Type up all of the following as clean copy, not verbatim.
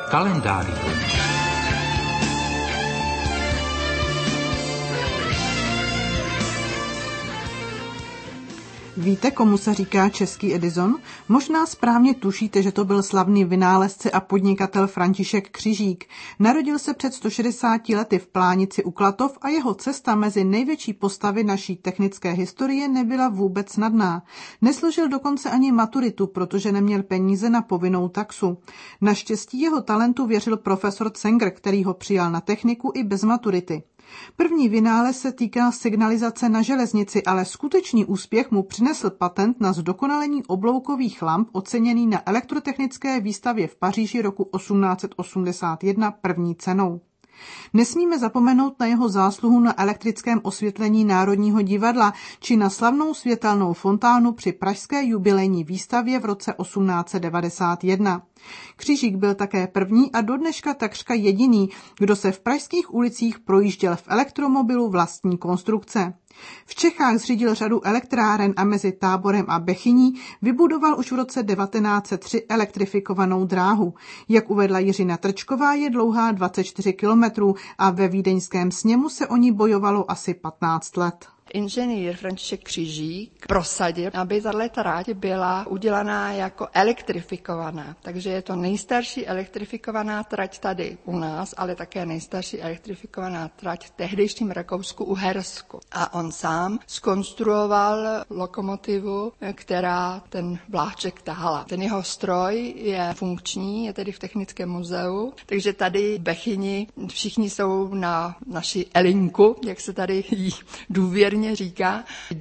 Kalendárium. Víte, komu se říká český Edison? Možná správně tušíte, že to byl slavný vynálezce a podnikatel František Křižík. Narodil se před 160 lety v Plánici u Klatov a jeho cesta mezi největší postavy naší technické historie nebyla vůbec snadná. Nesložil dokonce ani maturitu, protože neměl peníze na povinnou taxu. Naštěstí jeho talentu věřil profesor Cenger, který ho přijal na techniku i bez maturity. První vynález se týká signalizace na železnici, ale skutečný úspěch mu přinesl patent na zdokonalení obloukových lamp oceněný na elektrotechnické výstavě v Paříži roku 1881 první cenou. Nesmíme zapomenout na jeho zásluhu na elektrickém osvětlení Národního divadla či na slavnou světelnou fontánu při pražské jubilejní výstavě v roce 1891. Křižík byl také první a dodneška takřka jediný, kdo se v pražských ulicích projížděl v elektromobilu vlastní konstrukce. V Čechách zřídil řadu elektráren a mezi Táborem a Bechyní vybudoval už v roce 1903 elektrifikovanou dráhu. Jak uvedla Jiřina Trčková, je dlouhá 24 kilometrů a ve vídeňském sněmu se o ní bojovalo asi 15 let. Inženýr František Křižík prosadil, aby tato trať byla udělaná jako elektrifikovaná. Takže je to nejstarší elektrifikovaná trať tady u nás, ale také nejstarší elektrifikovaná trať v tehdejším Rakousku-Uhersku. A on sám zkonstruoval lokomotivu, která ten vláček tahala. Ten jeho stroj je funkční, je tedy v Technickém muzeu, takže tady v Bechyni všichni jsou na naši Elinku, jak se tady jí důvěrně říká,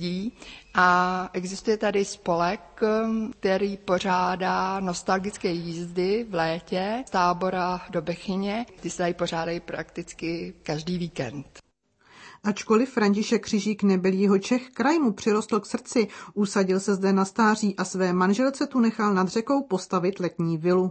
a existuje tady spolek, který pořádá nostalgické jízdy v létě z Tábora do Bechyně. Ty se tady pořádají prakticky každý víkend. Ačkoliv František Křižík nebyl Jihočech, kraj mu přirostl k srdci, usadil se zde na stáří a své manželce tu nechal nad řekou postavit letní vilu.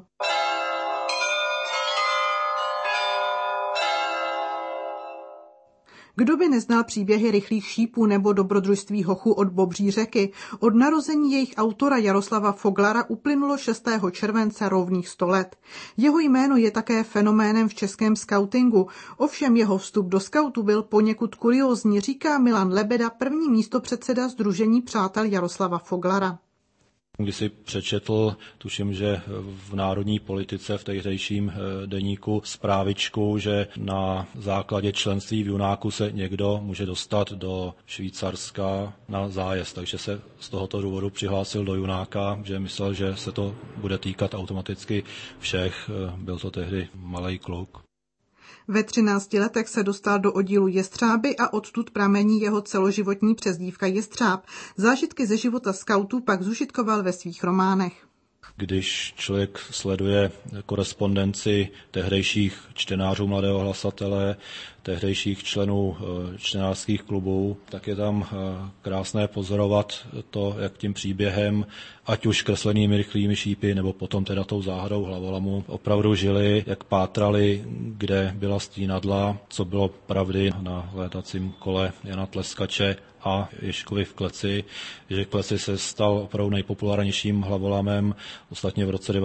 Kdo by neznal příběhy rychlých šípů nebo dobrodružství hochů od Bobří řeky? Od narození jejich autora Jaroslava Foglara uplynulo 6. července rovných 100 let. Jeho jméno je také fenoménem v českém skautingu. Ovšem jeho vstup do skautu byl poněkud kuriózní, říká Milan Lebeda, první místopředseda Sdružení přátel Jaroslava Foglara. Když si přečetl, tuším, že v národní politice v tehdejším deníku zprávičku, že na základě členství v Junáku se někdo může dostat do Švýcarska na zájezd, takže se z tohoto důvodu přihlásil do Junáka, že myslel, že se to bude týkat automaticky všech. Byl to tehdy malej kluk. Ve 13 letech se dostal do oddílu Jestřáby a odtud pramení jeho celoživotní přezdívka Jestřáb. Zážitky ze života skautů pak zužitkoval ve svých románech. Když člověk sleduje korespondenci tehdejších čtenářů Mladého hlasatele, tehdejších členů čtenářských klubů, tak je tam krásné pozorovat to, jak tím příběhem, ať už kreslenými rychlými šípy, nebo potom teda tou záhadou hlavolamu, opravdu žili, jak pátrali, kde byla stínadla, co bylo pravdy na létacím kole Jana Tleskače a Ježkovi v Kleci, že Kleci se stal opravdu nejpopulárnějším hlavolamem. Ostatně v roce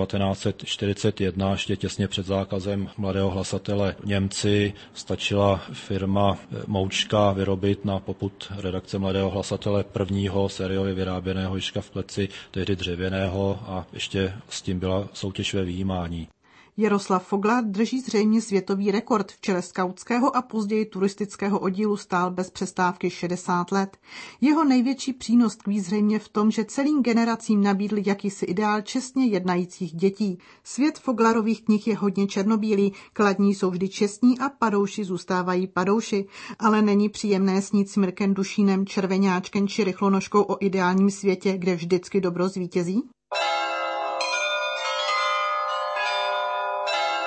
1941, ještě těsně před zákazem Mladého hlasatele Němci, stačila firma Moučka vyrobit na popud redakce Mladého hlasatele prvního sériově vyráběného Ježka v Kleci, tehdy dřevěného, a ještě s tím byla soutěž ve výjímání. Jaroslav Foglar drží zřejmě světový rekord. V čele skautského a později turistického oddílu stál bez přestávky 60 let. Jeho největší přínos tkví zřejmě v tom, že celým generacím nabídl jakýsi ideál čestně jednajících dětí. Svět Foglarových knih je hodně černobílý, kladní jsou vždy čestní a padouši zůstávají padouši. Ale není příjemné snít s Mirkem Dušínem, Červeňáčkem či Rychlonožkou o ideálním světě, kde vždycky dobro zvítězí?